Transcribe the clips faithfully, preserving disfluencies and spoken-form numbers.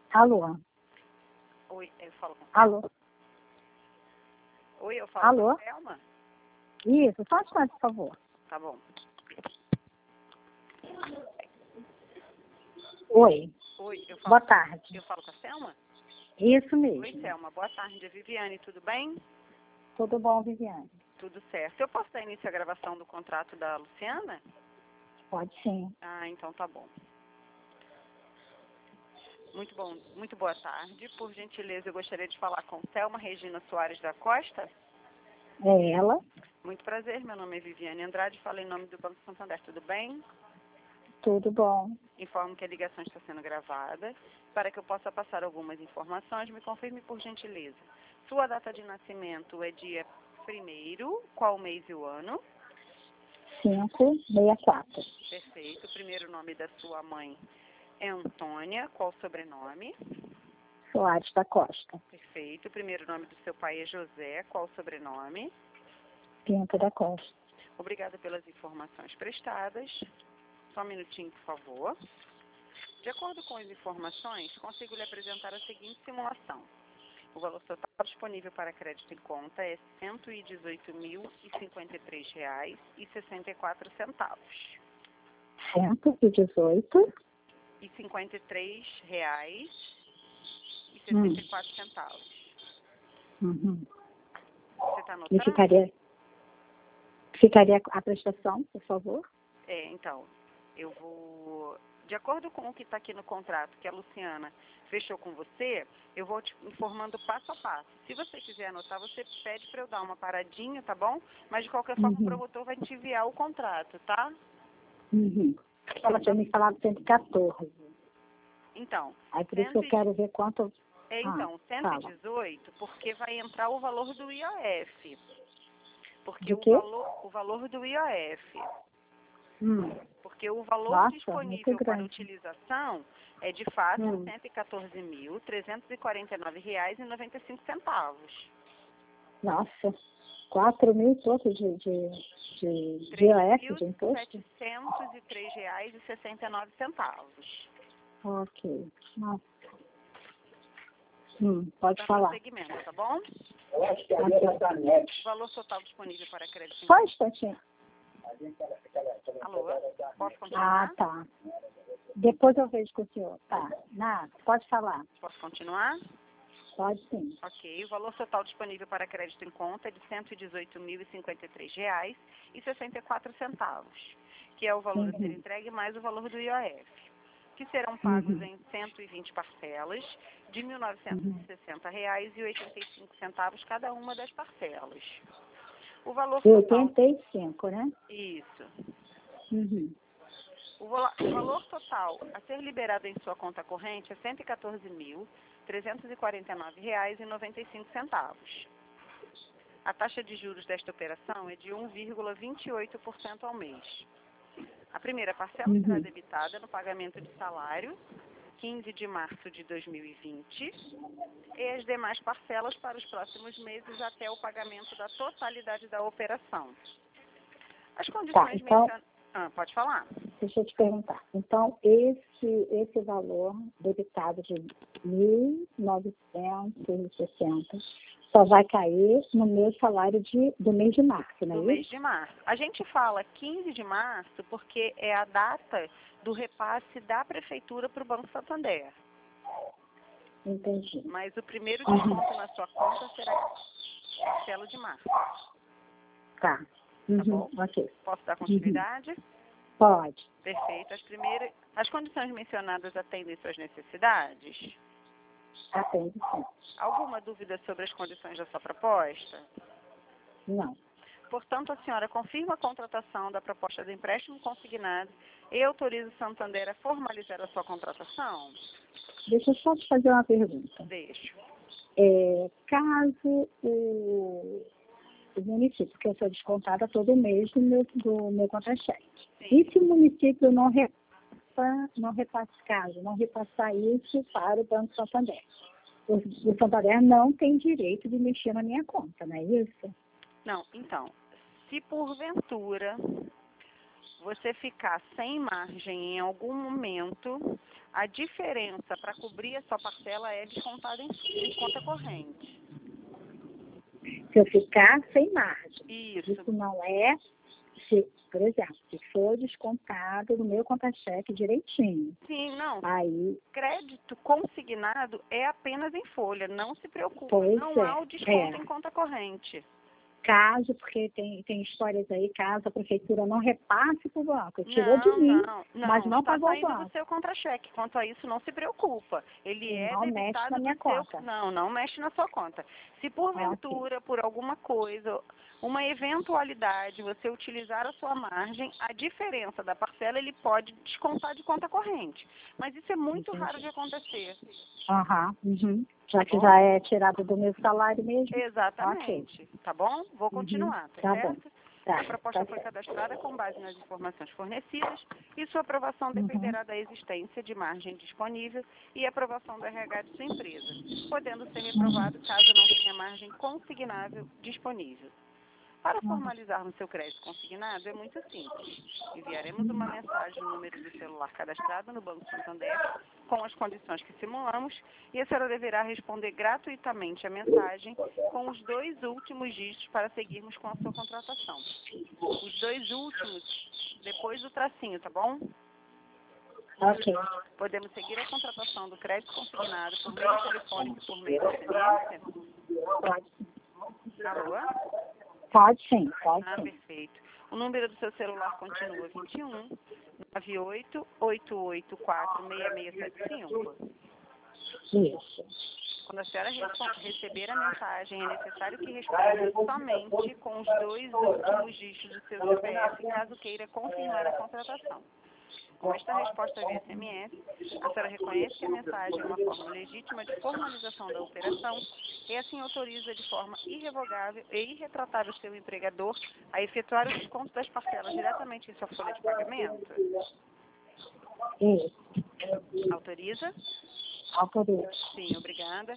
Alô? Oi, eu falo com Alô? Oi, eu falo Alô? com a Thelma? Isso, só um instante, por favor. Tá bom. Oi, Oi, eu falo, boa tarde. eu falo com a Thelma? Isso mesmo. Oi, Thelma, boa tarde. Viviane, tudo bem? Tudo bom, Viviane? Tudo certo. Eu posso dar início à gravação do contrato da Luciana? Pode sim. Ah, então tá bom. Muito bom, muito boa tarde. Por gentileza, eu gostaria de falar com Thelma Regina Soares da Costa. É ela? Muito prazer, meu nome é Viviane Andrade, falo em nome do Banco Santander, tudo bem? Tudo bom. Informo que a ligação está sendo gravada. Para que eu possa passar algumas informações, me confirme por gentileza. Sua data de nascimento é dia primeiro, qual mês e o ano? cinco seis quatro. Perfeito. O primeiro nome da sua mãe é Antônia, qual o sobrenome? Soares da Costa. Perfeito. O primeiro nome do seu pai é José, qual o sobrenome? Pinto da Costa. Obrigada pelas informações prestadas. Só um minutinho, por favor. De acordo com as informações, consigo lhe apresentar a seguinte simulação. O valor total disponível para crédito em conta é cento e dezoito mil e cinquenta e três reais e sessenta e quatro centavos. cento e dezoito. E cinquenta e três reais e Hum. sessenta e quatro centavos. Uhum. Você está E anotando? ficaria, ficaria a prestação, por favor? É, então, eu vou... De acordo com o que está aqui no contrato que a Luciana fechou com você, eu vou te informando passo a passo. Se você quiser anotar, você pede para eu dar uma paradinha, tá bom? Mas de qualquer forma, Uhum. o promotor vai te enviar o contrato, tá? Uhum. Ela tinha me falado cento e quatorze. Então, Aí por isso que eu cento e- quero ver quanto... é, então, Ah, cento e fala. dezoito, porque vai entrar o valor do I O F. Porque De o quê? valor, o valor do I O F. Hum. Porque o valor Nossa, muito disponível para grande. utilização é de fato Hum. cento e quatorze mil, trezentos e quarenta e nove reais e noventa e cinco centavos. Nossa, quatro mil e pouco de, de, de, de I O F, de imposto? setecentos e três reais e sessenta e nove centavos. Ok. Nossa. Hum, pode Dá falar. prosseguimento, tá bom? Ok. O valor total disponível para crédito em Só um instantinho. Alô? Posso continuar? Ah, tá. Depois eu vejo com o senhor. Tá. Nada, pode falar. Posso continuar? Pode sim. Ok. O valor total disponível para crédito em conta é de cento e dezoito mil e cinquenta e três reais e sessenta e quatro centavos, que é o valor a ser Uhum. entregue mais o valor do I O F, que serão pagos Uhum. em cento e vinte parcelas de mil novecentos Uhum. e sessenta reais e oitenta e cinco centavos cada uma das parcelas. O valor E total... oitenta e cinco, né? Isso. Uhum. O vala- o valor total a ser liberado em sua conta corrente é cento e quatorze mil, trezentos e quarenta e nove reais e noventa e cinco centavos. A taxa de juros desta operação é de um vírgula vinte e oito por cento ao mês. A primeira parcela será Uhum. debitada no pagamento de salário, quinze de março de dois mil e vinte, e as demais parcelas para os próximos meses até o pagamento da totalidade da operação. As Tá, condições então, mencionadas... Ah, pode falar. deixa eu te perguntar. Então, esse, esse valor debitado de mil novecentos e sessenta só vai cair no meu salário de, do mês de março, não Do é mês isso? de março. A gente fala quinze de março porque é a data do repasse da prefeitura para o Banco Santander. Entendi. Mas o primeiro Uhum. desconto na sua conta será parcela de março. Tá. Tá Uhum. bom? Ok. Posso dar Uhum. continuidade? Pode. Perfeito. As primeiras, as condições mencionadas atendem suas necessidades? Atende sim. Alguma dúvida sobre as condições da sua proposta? Não. Portanto, a senhora confirma a contratação da proposta de empréstimo consignado e autoriza o Santander a formalizar a sua contratação? Deixa eu só te fazer uma pergunta. Deixo. É, caso o, o município, que eu sou descontada todo mês do meu, do meu contra-cheque, e se o município não repassa, não repassa caso, não repassar isso para o Banco Santander? O, o Santander não tem direito de mexer na minha conta, não é isso? Não, então, se porventura você ficar sem margem em algum momento, a diferença para cobrir a sua parcela é descontada em, em conta corrente. Se eu ficar sem margem. Isso. Isso não é, se, por exemplo, se for descontado no meu conta-cheque direitinho. Sim, não. Aí, crédito consignado é apenas em folha, não se preocupe. Pois Não é, há o desconto é. em conta corrente. caso, porque tem, tem histórias aí, caso a prefeitura não repasse para o banco. Tirou Não, de mim, não, não, mas não está pagou o saindo do banco. seu contra-cheque. Quanto a isso, não se preocupa. Ele E é não mexe debitado na do minha seu... conta. Não, não mexe na sua conta. Se porventura, por alguma coisa, uma eventualidade, você utilizar a sua margem, a diferença da parcela ele pode descontar de conta corrente. Mas isso é muito Entendi. raro de acontecer. Aham, uhum. Já que Bom? já é tirado do meu salário mesmo. Exatamente. Tá bom? Vou continuar, tá, Tá bom. certo? Tá, A proposta tá foi certo. cadastrada com base nas informações fornecidas e sua aprovação dependerá da existência de margem disponível e aprovação do R H de sua empresa, podendo ser reprovado caso não tenha margem consignável disponível. Para formalizarmos seu crédito consignado é muito simples. Enviaremos uma mensagem no número do celular cadastrado no Banco Santander com as condições que simulamos e a senhora deverá responder gratuitamente a mensagem com os dois últimos dígitos para seguirmos com a sua contratação. Os dois últimos depois do tracinho, tá bom? Ok. Podemos seguir a contratação do crédito consignado por meio telefônico e por meio do S M S? Pode, Alô? pode sim, pode Ah, sim. perfeito. O número do seu celular continua vinte e um, nove oito oito oito quatro, seis seis sete cinco. Isso. Quando a senhora respon- receber a mensagem, é necessário que responda somente com os dois últimos dígitos do seu C P F, caso queira confirmar a contratação. Com esta resposta via S M S, a senhora reconhece que a mensagem é uma forma legítima de formalização da operação e assim autoriza de forma irrevogável e irretratável seu empregador a efetuar o desconto das parcelas diretamente em sua folha de pagamento? Isso. Autoriza? Autorizo. Sim, obrigada.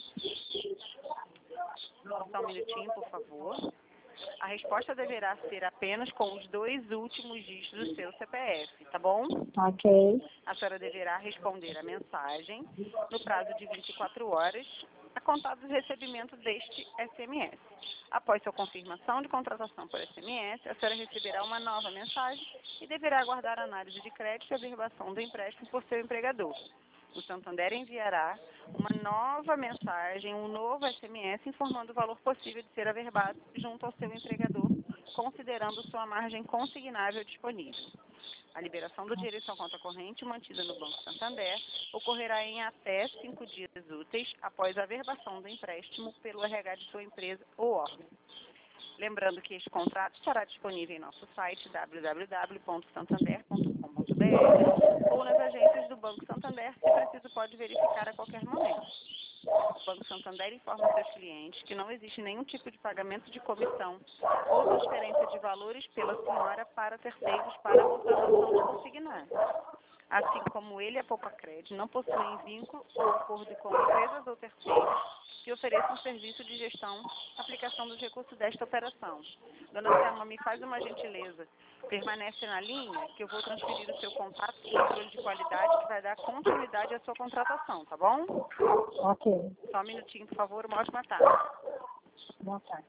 Só um minutinho, por favor. A resposta deverá ser apenas com os dois últimos dígitos do seu C P F, tá bom? Ok. A senhora deverá responder a mensagem no prazo de vinte e quatro horas, a contar do recebimento deste S M S. Após sua confirmação de contratação por S M S, a senhora receberá uma nova mensagem e deverá aguardar a análise de crédito e averbação do empréstimo por seu empregador. O Santander enviará uma nova mensagem, um novo S M S informando o valor possível de ser averbado junto ao seu empregador, considerando sua margem consignável disponível. A liberação do dinheiro em sua conta corrente mantida no Banco Santander ocorrerá em até cinco dias úteis após a averbação do empréstimo pelo R H de sua empresa ou órgão. Lembrando que este contrato estará disponível em nosso site w w w ponto santander ponto com ponto b r ou nas agências do Banco Santander, se preciso pode verificar a qualquer momento. O Banco Santander informa seus clientes que não existe nenhum tipo de pagamento de comissão ou transferência de valores pela senhora para terceiros para a contratação de consignado. Assim como ele e a Poupacred não possuem vínculo ou acordo com empresas ou terceiros que ofereçam serviço de gestão, aplicação dos recursos desta operação. Dona Selma, me faz uma gentileza. Permanece na linha que eu vou transferir o seu contato para o controle de qualidade que vai dar continuidade à sua contratação, tá bom? Ok. Só um minutinho, por favor. Uma ótima tarde. Boa tarde.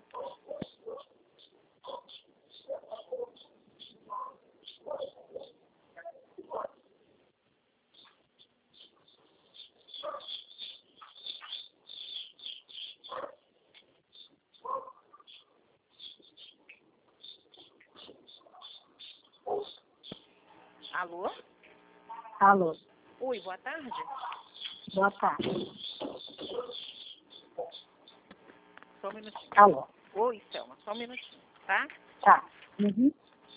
Alô? Alô. Oi, boa tarde. Boa tarde. Só um minutinho. Alô. Oi, Selma. Só um minutinho, tá? Tá. Uhum.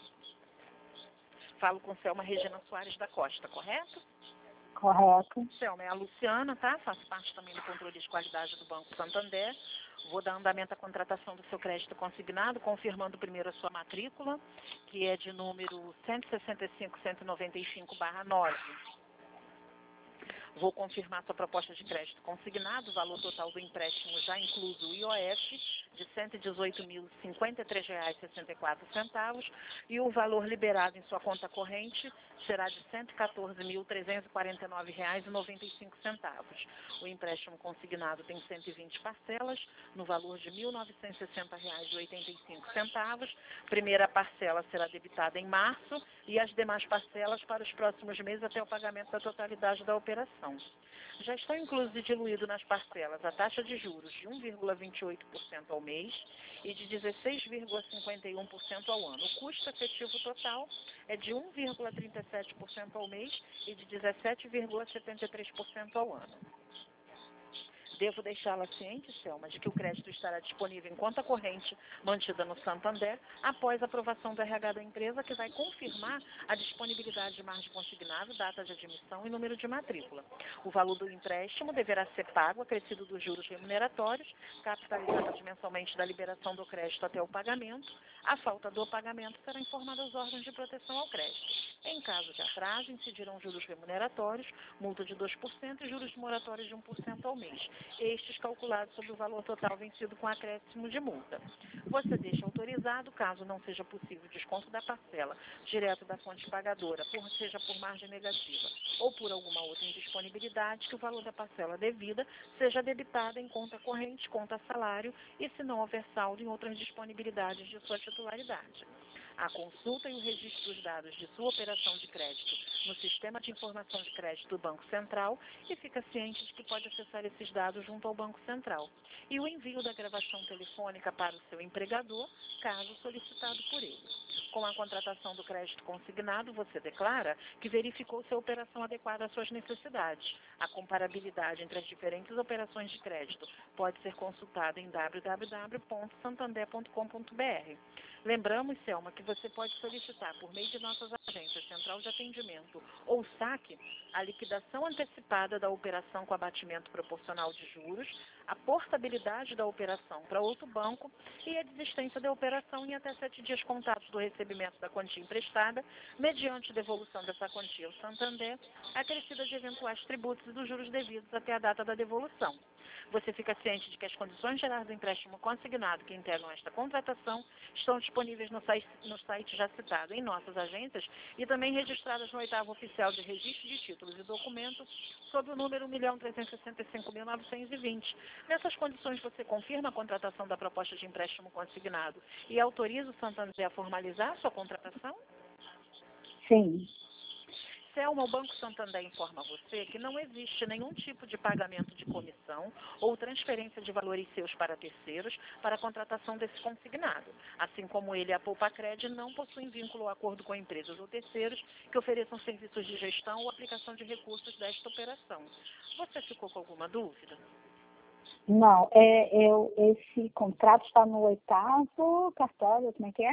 Falo com Selma Regina Soares da Costa, correto? Correto. Selma, é a Luciana, tá? Faço parte também do controle de qualidade do Banco Santander. Vou dar andamento à contratação do seu crédito consignado, confirmando primeiro a sua matrícula, que é de número cento e sessenta e cinco, cento e noventa e cinco barra nove. Vou confirmar sua proposta de crédito consignado, o valor total do empréstimo já incluso o I O F de cento e dezoito mil e cinquenta e três reais e sessenta e quatro centavos e o valor liberado em sua conta corrente será de cento e quatorze mil trezentos e quarenta e nove reais e noventa e cinco centavos. O empréstimo consignado tem cento e vinte parcelas no valor de mil novecentos e sessenta reais e oitenta e cinco centavos. Primeira parcela será debitada em março e as demais parcelas para os próximos meses até o pagamento da totalidade da operação. Já estão inclusos e diluídos nas parcelas a taxa de juros de um vírgula vinte e oito por cento ao mês e de dezesseis vírgula cinquenta e um por cento ao ano. O custo efetivo total é de um vírgula trinta e sete por cento ao mês e de dezessete vírgula setenta e três por cento ao ano. Devo deixá-la ciente, Selma, de que o crédito estará disponível em conta corrente mantida no Santander após a aprovação do R H da empresa, que vai confirmar a disponibilidade de margem consignado, data de admissão e número de matrícula. O valor do empréstimo deverá ser pago acrescido dos juros remuneratórios, capitalizados mensalmente da liberação do crédito até o pagamento. A falta do pagamento será informada aos órgãos de proteção ao crédito. Em caso de atraso, incidirão juros remuneratórios, multa de dois por cento e juros moratórios de um por cento ao mês. Estes calculados sobre o valor total vencido com acréscimo de multa. Você deixa autorizado, caso não seja possível desconto da parcela direto da fonte pagadora, por, seja por margem negativa ou por alguma outra indisponibilidade, que o valor da parcela devida seja debitado em conta corrente, conta salário e, se não houver saldo, em outras disponibilidades de sua titularidade. A consulta e o registro dos dados de sua operação de crédito no Sistema de Informação de Crédito do Banco Central e fica ciente de que pode acessar esses dados junto ao Banco Central. E o envio da gravação telefônica para o seu empregador, caso solicitado por ele. Com a contratação do crédito consignado, você declara que verificou se a operação adequada às suas necessidades. A comparabilidade entre as diferentes operações de crédito pode ser consultada em w w w ponto santander ponto com ponto b r. Lembramos, Selma, que você pode solicitar, por meio de nossas agências Central de Atendimento ou saque, a liquidação antecipada da operação com abatimento proporcional de juros, a portabilidade da operação para outro banco e a desistência da operação em até sete dias contados do recebimento da quantia emprestada, mediante devolução dessa quantia ao Santander, acrescida de eventuais tributos e dos juros devidos até a data da devolução. Você fica ciente de que as condições gerais do empréstimo consignado que integram esta contratação estão disponíveis no site, no site já citado em nossas agências e também registradas no oitavo oficial de registro de títulos e documentos sob o número um milhão trezentos e sessenta e cinco mil novecentos e vinte. Nessas condições, você confirma a contratação da proposta de empréstimo consignado e autoriza o Santander a formalizar a sua contratação? Sim. Selma, o Banco Santander informa você que não existe nenhum tipo de pagamento de comissão ou transferência de valores seus para terceiros para a contratação desse consignado, assim como ele e a Poupacred não possuem vínculo ou acordo com empresas ou terceiros que ofereçam serviços de gestão ou aplicação de recursos desta operação. Você ficou com alguma dúvida? Não, é, eu, esse contrato está no oitavo cartório, como é que é?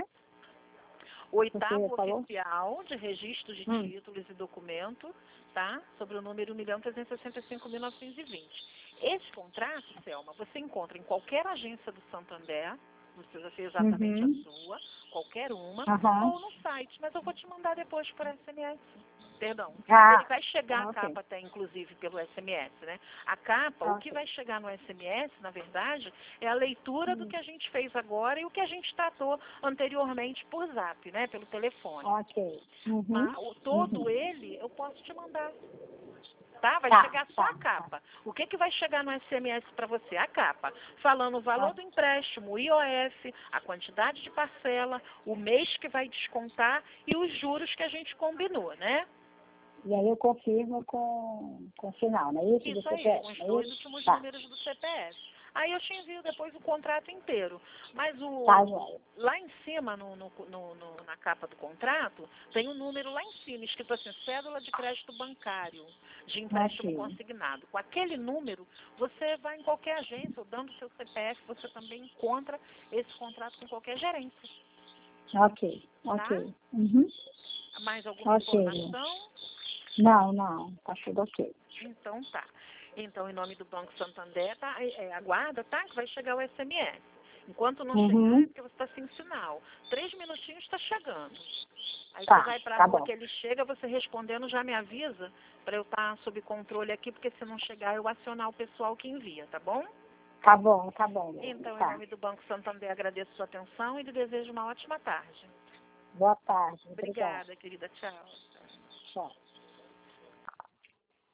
Oitavo oficial de registro de hum. títulos e documento, tá? Sobre o número um milhão trezentos e sessenta e cinco mil novecentos e vinte. Esse contrato, Selma, você encontra em qualquer agência do Santander, não precisa ser exatamente uhum. a sua, qualquer uma, uhum. ou no site, mas eu vou te mandar depois por S M S. Perdão. Ah, Ele vai chegar ah, a okay. capa até, inclusive, pelo S M S, né? A capa, Ah, o que vai chegar no S M S, na verdade, é a leitura hum. do que a gente fez agora e o que a gente tratou anteriormente por zap, né? Pelo telefone. Ok. Uhum. Mas, o, todo uhum. ele eu posso te mandar. Tá? Vai tá, chegar só tá, a capa. O que, que vai chegar no S M S para você? A capa. Falando o valor tá. do empréstimo, o I O F, a quantidade de parcela, o mês que vai descontar e os juros que a gente combinou, né? E aí eu confirmo com, com o final, não é isso? Isso do aí, C P F, com os é dois isso? últimos Tá. números do C P F. Aí eu te envio depois o contrato inteiro. Mas o Tá, joia. lá em cima, no, no, no, no, na capa do contrato, tem um número lá em cima, escrito assim, cédula de crédito bancário, de empréstimo Ok. consignado. Com aquele número, você vai em qualquer agência, ou dando seu C P F, você também encontra esse contrato com qualquer gerência. Ok, ok. Tá? Uhum. Mais alguma Ok. informação? Não, não, tá tudo ok. Então tá. Então, em nome do Banco Santander, tá, é, aguarda, tá? Que vai chegar o S M S. Enquanto não Uhum. chegar, é porque você está sem sinal. Três minutinhos está chegando. Aí Tá, você vai para a tá rua bom. que ele chega, você respondendo já me avisa para eu estar sob controle aqui, porque se não chegar eu acionar o pessoal que envia, tá bom? Tá bom, tá bom. Então, em Tá. nome do Banco Santander, agradeço a sua atenção e lhe desejo uma ótima tarde. Boa tarde. Obrigada. Obrigada, querida. Tchau. Tchau.